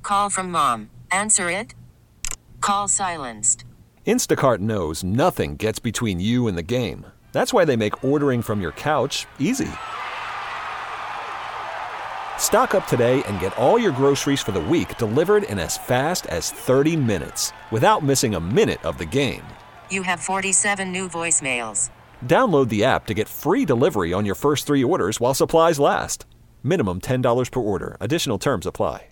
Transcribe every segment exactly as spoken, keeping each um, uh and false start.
Call from mom. Answer it. Call silenced. Instacart knows nothing gets between you and the game. That's why they make ordering from your couch easy. Stock up today and get all your groceries for the week delivered in as fast as thirty minutes without missing a minute of the game. You have forty-seven new voicemails. Download the app to get free delivery on your first three orders while supplies last. Minimum ten dollars per order. Additional terms apply.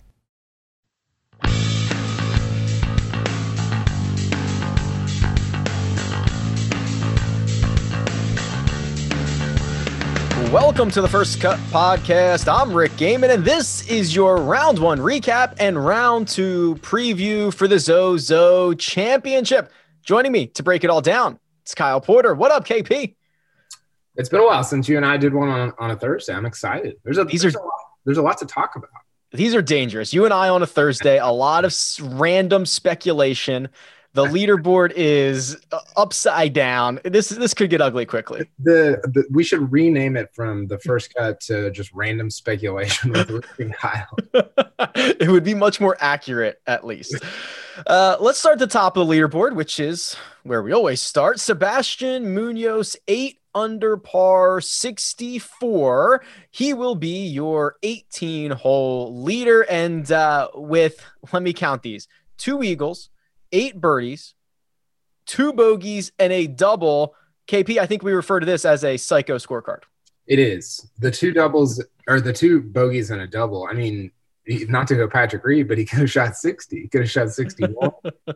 Welcome to the First Cut Podcast. I'm Rick Gaiman, and this is your round one recap and round two preview for the Zozo Championship. Joining me to break it all down, it's Kyle Porter. What up, K P? It's been a while since you and I did one on, on a Thursday. I'm excited. There's a These there's, are, a lot, there's a lot to talk about. These are dangerous. You and I on a Thursday, a lot of random speculation. The leaderboard is upside down. This this could get ugly quickly. The, the we should rename it from the First Cut to just random speculation with Rick and Kyle. It would be much more accurate, at least. Uh, let's start at the top of the leaderboard, which is where we always start. Sebastian Munoz, eight under par, sixty-four. He will be your eighteen-hole leader. And uh, with, let me count these, two eagles, eight birdies, two bogeys, and a double. K P, I think we refer to this as a psycho scorecard. It is. The two doubles, or the two bogeys and a double. I mean, not to go Patrick Reed, but he could have shot sixty. He could have shot sixty-one.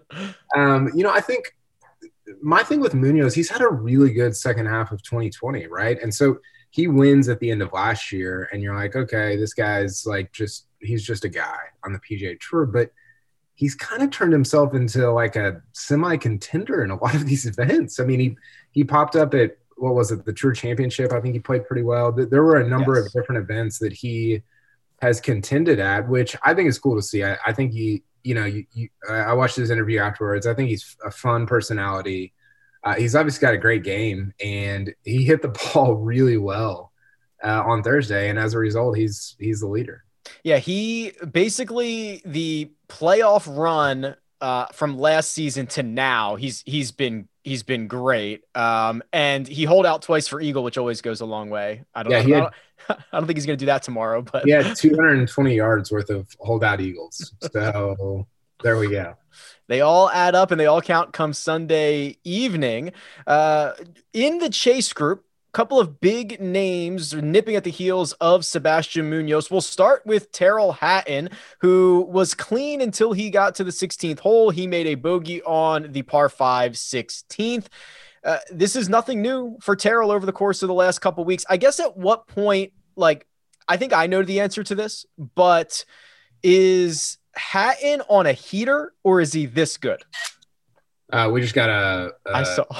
um, you know, I think my thing with Munoz, he's had a really good second half of twenty twenty, right? And so he wins at the end of last year, and you're like, okay, this guy's like just – he's just a guy on the P G A Tour. But he's kind of turned himself into like a semi-contender in a lot of these events. I mean, he he popped up at, what was it, the Tour Championship. I think he played pretty well. There were a number yes. of different events that he has contended at, which I think is cool to see. I, I think he, you know, you, you, I watched his interview afterwards. I think he's a fun personality. Uh, he's obviously got a great game, and he hit the ball really well uh, on Thursday. And as a result, he's he's the leader. Yeah, he basically the playoff run uh, from last season to now, he's he's been he's been great. Um, and he holed out twice for eagle, which always goes a long way. I don't yeah, know. He had, I, don't, I don't think he's going to do that tomorrow, but he had two hundred twenty yards worth of holdout eagles. So there we go. They all add up and they all count come Sunday evening. Uh, in the Chase group, couple of big names nipping at the heels of Sebastian Munoz. We'll start with Tyrrell Hatton, who was clean until he got to the sixteenth hole. He made a bogey on the par five sixteenth. Uh, this is nothing new for Tyrrell over the course of the last couple of weeks. I guess at what point, like, I think I know the answer to this, but is Hatton on a heater or is he this good? Uh, we just got a, a I saw.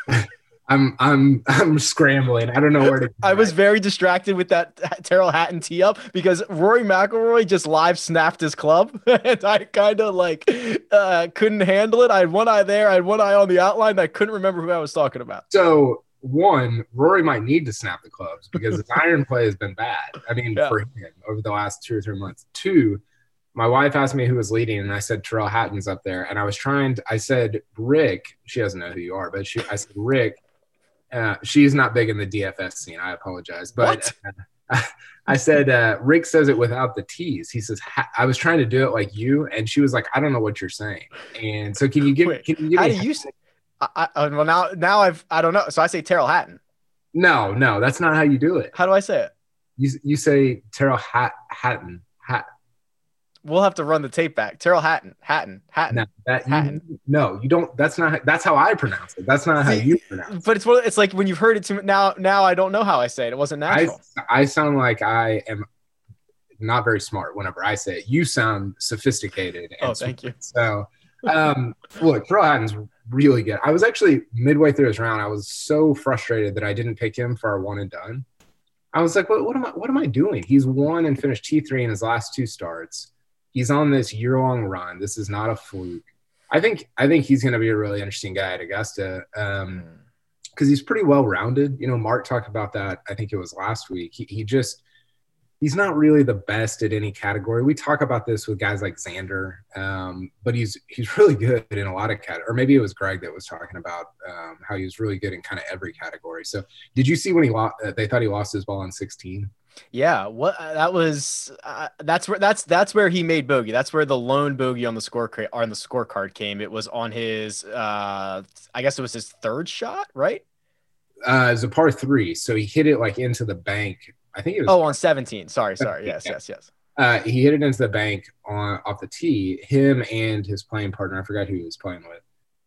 I'm I'm I'm scrambling. I don't know where to. I was very distracted with that Tyrrell Hatton tee up because Rory McIlroy just live snapped his club, and I kind of like uh, couldn't handle it. I had one eye there, I had one eye on the outline, and I couldn't remember who I was talking about. So one, Rory might need to snap the clubs because his iron play has been bad. I mean, yeah. for him over the last two or three months. Two, my wife asked me who was leading, and I said Tyrrell Hatton's up there, and I was trying to. I said Rick. She doesn't know who you are, but she. I said Rick. Uh, she's not big in the D F S scene. I apologize. But uh, I said, uh, Rick says it without the T's. He says, ha- I was trying to do it like you. And she was like, I don't know what you're saying. And so can you give, Wait, can you give how me, do you say, I, I, well, now, now I've, I don't know. So I say Tyrrell Hatton. No, no, that's not how you do it. How do I say it? You, you say Tyrrell Hat, Hatton, Hat. We'll have to run the tape back. Tyrrell Hatton, Hatton, Hatton. No, that, Hatton. You, no, you don't. That's not. That's how I pronounce it. That's not how you pronounce it. But it's it's like when you've heard it to now. Now I don't know how I say it. It wasn't natural. I, I sound like I am not very smart whenever I say it. You sound sophisticated. And oh, thank you. So, um, look, Tyrrell Hatton's really good. I was actually midway through his round. I was so frustrated that I didn't pick him for our one and done. I was like, what, what am I? What am I doing? He's won and finished T three in his last two starts. He's on this year-long run. This is not a fluke. I think I think he's going to be a really interesting guy at Augusta because um, he's pretty well-rounded. You know, Mark talked about that. I think it was last week. He, he just he's not really the best at any category. We talk about this with guys like Xander, um, but he's he's really good in a lot of categories. Or maybe it was Greg that was talking about um, how he was really good in kind of every category. So did you see when he lost? Uh, they thought he lost his ball on sixteen. Yeah, what uh, that was uh, that's where that's that's where he made bogey. That's where the lone bogey on the score cra- on the scorecard came. It was on his uh I guess it was his third shot, right? Uh, it was a par three, so he hit it like into the bank. I think it was. Oh, on seventeen. Sorry, sorry. Yes, yeah. yes, yes. Uh, he hit it into the bank on off the tee. Him and his playing partner, I forgot who he was playing with.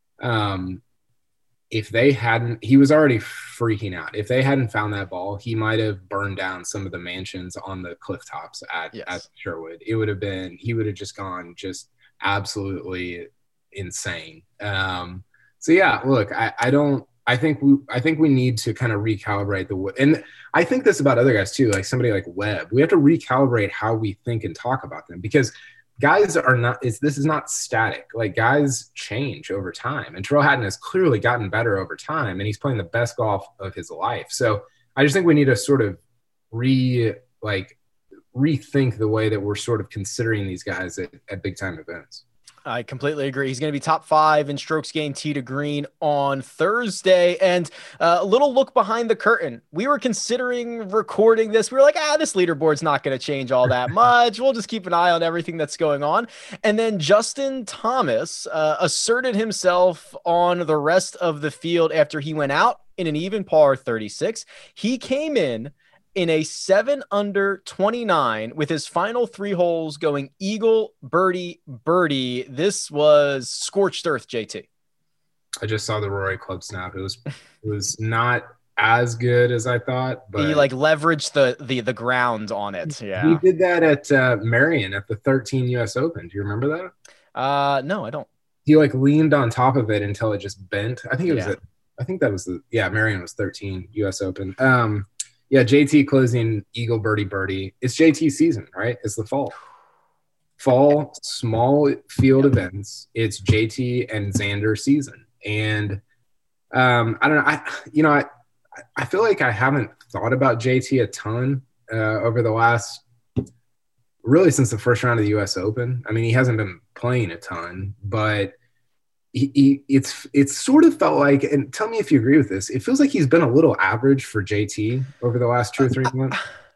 Um, if they hadn't, he was already freaking out. If they hadn't found that ball, he might have burned down some of the mansions on the cliff tops at, yes. at Sherwood. It would have been, he would have just gone just absolutely insane. Um, so yeah, look, I, I don't, I think we, I think we need to kind of recalibrate the, and I think this about other guys too, like somebody like Webb. We have to recalibrate how we think and talk about them, because guys are not, it's, this is not static. Like, guys change over time, and Tyrrell Hatton has clearly gotten better over time, and he's playing the best golf of his life. So I just think we need to sort of re like rethink the way that we're sort of considering these guys at, at big time events. I completely agree. He's going to be top five in strokes gained tee to green on Thursday. And uh, a little look behind the curtain. We were considering recording this. We were like, ah, this leaderboard's not going to change all that much. We'll just keep an eye on everything that's going on. And then Justin Thomas uh, asserted himself on the rest of the field after he went out in an even par thirty-six. He came in in a seven under twenty-nine with his final three holes going eagle, birdie, birdie. This was scorched earth, J T. I just saw the Rory Club snap. It was it was not as good as I thought, but he like leveraged the the the ground on it. Yeah, he did that at uh, Marion at the thirteen U S Open. Do you remember that? Uh, no, I don't. He like leaned on top of it until it just bent. I think it was. Yeah. A, I think that was the yeah. Marion was thirteen U S Open. Um. Yeah, J T closing eagle, birdie, birdie. It's J T season, right? It's the fall. Fall, small field yep. events. It's J T and Xander season. And um, I don't know. I, you know, I, I feel like I haven't thought about J T a ton uh, over the last, really since the first round of the U S Open. I mean, he hasn't been playing a ton, but He, he, it's it's sort of felt like, and tell me if you agree with this, it feels like he's been a little average for J T over the last two or three months.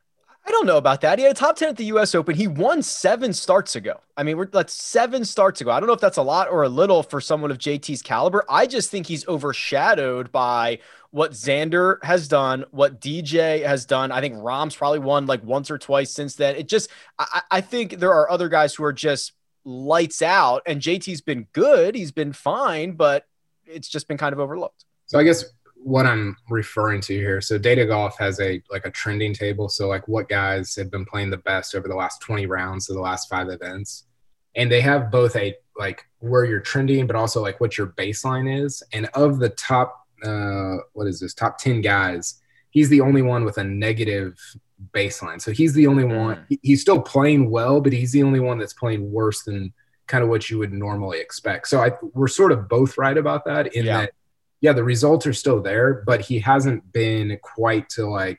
I don't know about that. He had a top ten at the U S Open. He won seven starts ago. I mean, we're that's seven starts ago. I don't know if that's a lot or a little for someone of J T's caliber. I just think he's overshadowed by what Xander has done, what D J has done. I think Rahm's probably won like once or twice since then. It just, I, I think there are other guys who are just lights out, and J T's been good. He's been fine, but it's just been kind of overlooked. So I guess what I'm referring to here, so Data Golf has a like a trending table. So like what guys have been playing the best over the last twenty rounds of the last five events. And they have both a like where you're trending, but also like what your baseline is. And of the top, uh, what is this, top ten guys, he's the only one with a negative baseline. So he's the only one, he's still playing well, but he's the only one that's playing worse than kind of what you would normally expect. So I, we're sort of both right about that in yeah. that, yeah, the results are still there, but he hasn't been quite to like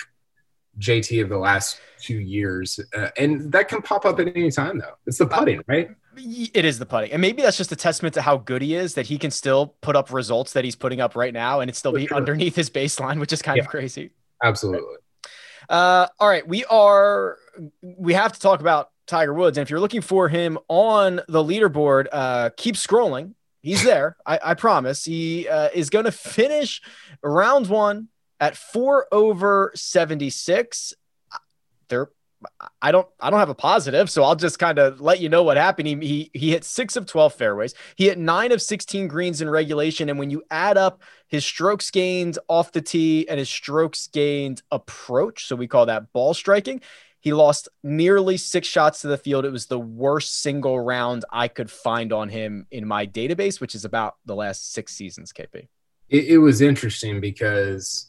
J T of the last two years. Uh, and that can pop up at any time though. It's the putting, right? It is the putting. And maybe that's just a testament to how good he is, that he can still put up results that he's putting up right now and it's still For be sure. underneath his baseline, which is kind yeah. of crazy. Absolutely. Uh, all right. We are, we have to talk about Tiger Woods. And if you're looking for him on the leaderboard, uh, keep scrolling. He's there. I, I promise. He uh, is going to finish round one at four over seventy-six. There, I don't, I don't have a positive, so I'll just kind of let you know what happened. He, he, he hit six of twelve fairways. He hit nine of sixteen greens in regulation. And when you add up his strokes gained off the tee and his strokes gained approach, so we call that ball striking, he lost nearly six shots to the field. It was the worst single round I could find on him in my database, which is about the last six seasons, K P. It, it was interesting because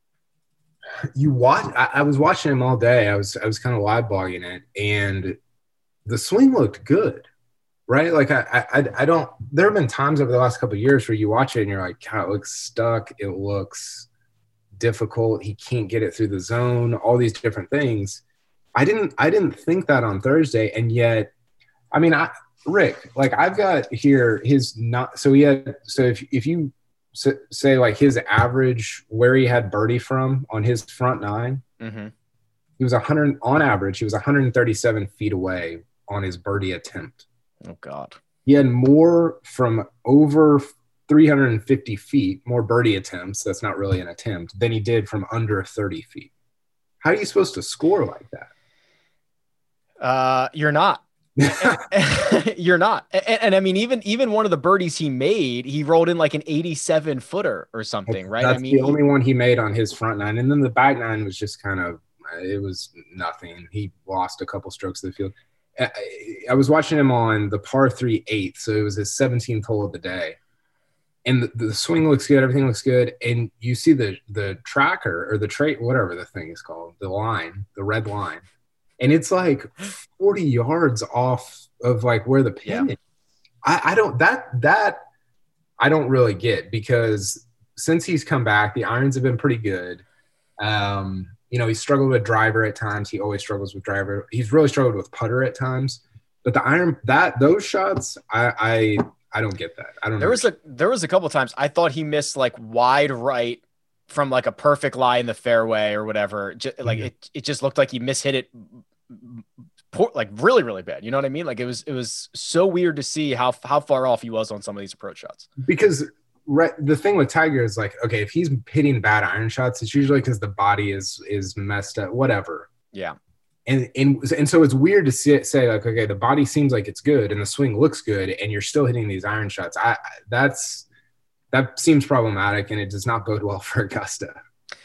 you watch, I, I was watching him all day. I was, I was kind of live blogging it, and the swing looked good, right? Like I, I, I don't, there have been times over the last couple of years where you watch it and you're like, God, it looks stuck. It looks difficult. He can't get it through the zone, all these different things. I didn't I didn't think that on Thursday, and yet, I mean, I Rick, like I've got here his not so he had so if if you say like his average where he had birdie from on his front nine, Mm-hmm. he was one hundred on average. He was one hundred thirty-seven feet away on his birdie attempt. Oh God. He had more from over three hundred fifty feet, more birdie attempts. That's not really an attempt than he did from under thirty feet. How are you supposed to score like that? Uh, you're not. You're not. And, and I mean, even even one of the birdies he made, he rolled in like an eighty-seven footer or something, right? That's I mean, the only one he made on his front nine, and then the back nine was just kind of it was nothing. He lost a couple strokes of the field. I, I was watching him on the par three eighth, so it was his seventeenth hole of the day, and the, the swing looks good, everything looks good, and you see the the tracker or the trait, whatever the thing is called, the line, the red line. And it's like forty yards off of like where the pin Yeah. is. I, I don't that that I don't really get because since he's come back, the irons have been pretty good. Um, you know, he struggled with driver at times. He always struggles with driver. He's really struggled with putter at times. But the iron that those shots, I I I don't get that. I don't know. there was a there was a couple times I thought he missed like wide right from like a perfect lie in the fairway or whatever. Just, like Mhm. it, it just looked like he mishit it, poor, like really, really bad. You know what I mean? Like it was, it was so weird to see how how far off he was on some of these approach shots. because re- the thing with Tiger is like, okay, if he's hitting bad iron shots, it's usually because the body is is messed up, whatever. Yeah, And and and so it's weird to see, say like, okay, the body seems like it's good and the swing looks good, and you're still hitting these iron shots. I I- that's that seems problematic, and it does not bode well for Augusta.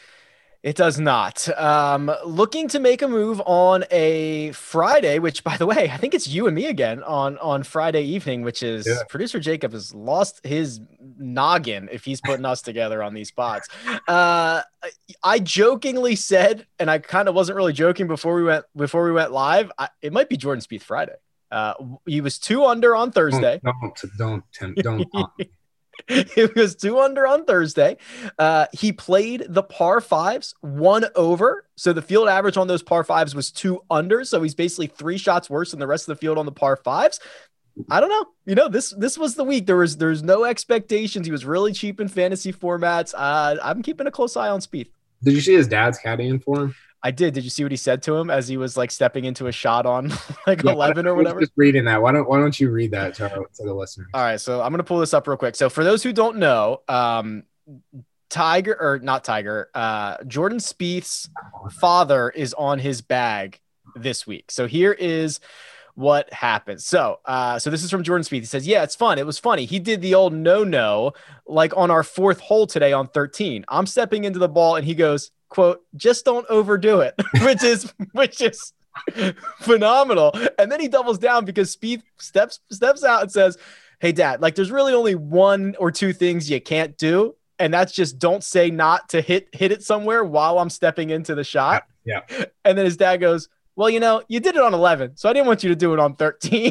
it does not. Um, looking to make a move on a Friday, which by the way, I think it's you and me again on on Friday evening, which is Yeah. producer Jacob has lost his noggin if he's putting us together on these spots. Uh, I jokingly said, and I kind of wasn't really joking before we went before we went live. I, it might be Jordan Spieth Friday. Uh, he was two under on Thursday. Don't don't don't tempt, don't. taunt me. It was two under on Thursday. Uh, he played the par fives, one over. So the field average on those par fives was two under. So he's basically three shots worse than the rest of the field on the par fives. I don't know. You know, this this was the week. There was there's no expectations. He was really cheap in fantasy formats. Uh, I'm keeping a close eye on Spieth. Did you see his dad's caddying for him? I did. Did you see what he said to him as he was like stepping into a shot on like Yeah, eleven I or was whatever? Just reading that. Why don't Why don't you read that to, our, to the listeners? All right, so I'm gonna pull this up real quick. So for those who don't know, um, Tiger or not Tiger, uh, Jordan Spieth's father is on his bag this week. So here is what happened. So, uh, so this is from Jordan Spieth. He says, "Yeah, it's fun. It was funny. He did the old no no like on our fourth hole today on thirteen. I'm stepping into the ball, and he goes, quote, just don't overdo it," which is which is phenomenal. And then he doubles down because Spieth steps steps out and says, "Hey, Dad, like there's really only one or two things you can't do, and that's just don't say not to hit hit it somewhere while I'm stepping into the shot." Yeah. And then his dad goes, "Well, you know, you did it on eleven, so I didn't want you to do it on thirteen."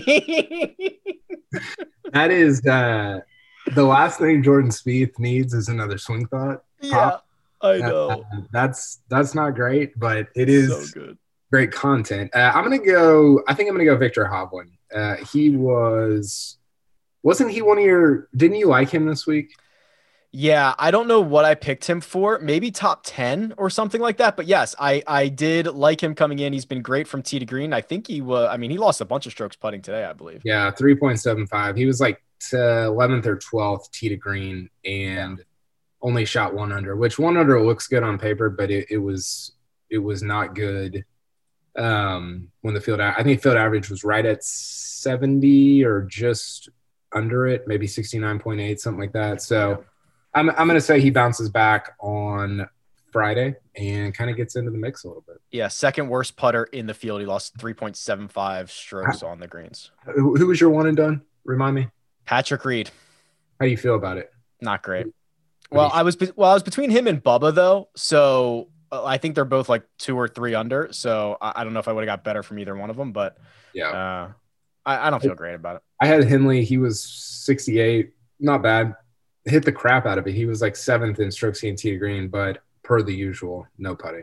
That is uh, the last thing Jordan Spieth needs is another swing thought. Yeah, I Uh, know. that's that's not great, but it is So good. great content. Uh, I'm gonna go. I think I'm gonna go Victor Hovland. Uh, he was, wasn't he one of your? Didn't you like him this week? Yeah, I don't know what I picked him for. Maybe top ten or something like that. But yes, I I did like him coming in. He's been great from tee to green. I think he was. I mean, he lost a bunch of strokes putting today, I believe. Yeah, three point seven five. He was like eleventh or twelfth tee to green and only shot one under, which one under looks good on paper, but it, it was it was not good. Um, when the field, I think field average was right at seventy or just under it, maybe sixty-nine point eight, something like that. So. Yeah. I'm I'm going to say he bounces back on Friday and kind of gets into the mix a little bit. Yeah, second worst putter in the field. He lost three point seven five strokes on the greens. Who, who was your one and done? Remind me. Patrick Reed, How do you feel about it? not great. What Well, do you- I was be- well, I was between him and Bubba though, so uh, I think they're both like two or three under. So I, I don't know if I would have got better from either one of them, but Yeah. uh, I, I don't feel great about it. I had Henley. He was sixty-eight. Not bad. Hit the crap out of it. He was like seventh in strokes gained tee to green, but per the usual, no putting.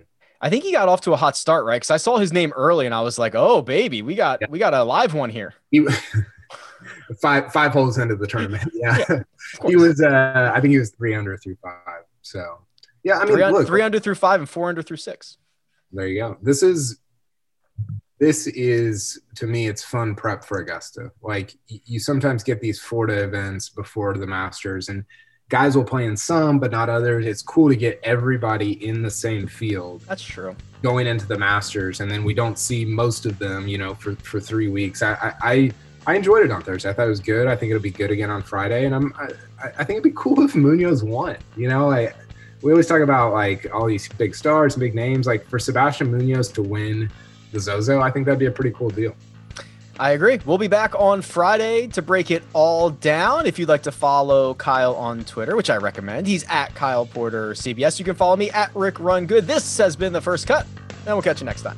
I think he got off to a hot start, right? Because I saw his name early and I was like, oh baby, we got yeah. we got a live one here. He, five five holes into the tournament. Yeah. yeah he was uh I think he was three under through five. So yeah, I mean three, look, three under through five and four under through six. There you go. This is This is, to me, it's fun prep for Augusta. Like, you sometimes get these Florida events before the Masters, and guys will play in some, but not others. It's cool to get everybody in the same field. That's true. Going into the Masters, and then we don't see most of them, you know, for, for three weeks. I, I I enjoyed it on Thursday. I thought it was good. I think it'll be good again on Friday, and I'm I, I think it'd be cool if Munoz won. You know, like we always talk about like all these big stars and big names. Like for Sebastian Munoz to win the Zozo, I think that'd be a pretty cool deal. I agree. We'll be back on Friday to break it all down. If you'd like to follow Kyle on Twitter, which I recommend, he's at Kyle Porter C B S. You can follow me at Rick Run Good. This has been The First Cut, and we'll catch you next time.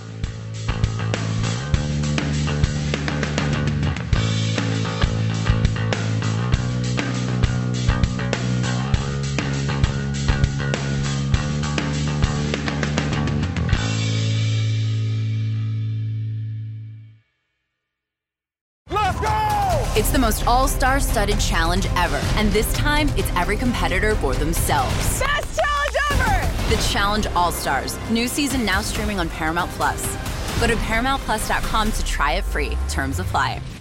It's the most all-star studded challenge ever. And this time, it's every competitor for themselves. Best challenge ever! The Challenge All-Stars. New season now streaming on Paramount Plus. Go to Paramount Plus dot com to try it free. Terms apply.